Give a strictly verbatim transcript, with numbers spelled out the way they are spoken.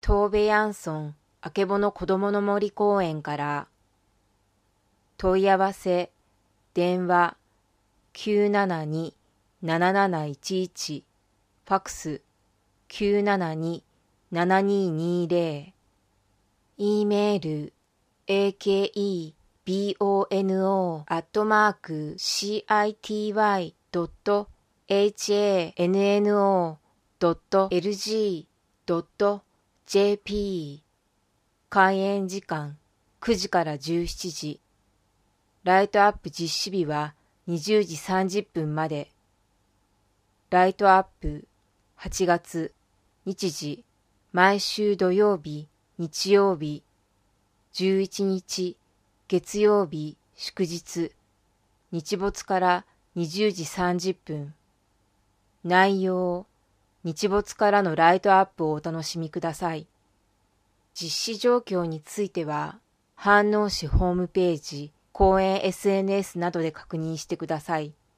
トーベヤン村あけぼのこどもの森公園から。問い合わせ電話 きゅうななに なななないちいち ファクス きゅうななに ななににゼロ E メール エーケーイービーオーエヌオー アットマーク シーアイティーワイ ドット エイチエーエヌエヌオー ドット エルジー ドット ジェーピー 開演時間くじからじゅうしちじ。ライトアップ実施日はにじゅうじさんじゅっぷんまで。ライトアップはちがつ日時毎週土曜日、日曜日、じゅういちにち月曜日、祝日、日没からにじゅうじさんじゅっぷん。内容、日没からのライトアップをお楽しみください。実施状況については、飯能市ホームページ、公園 エスエヌエス などで確認してください。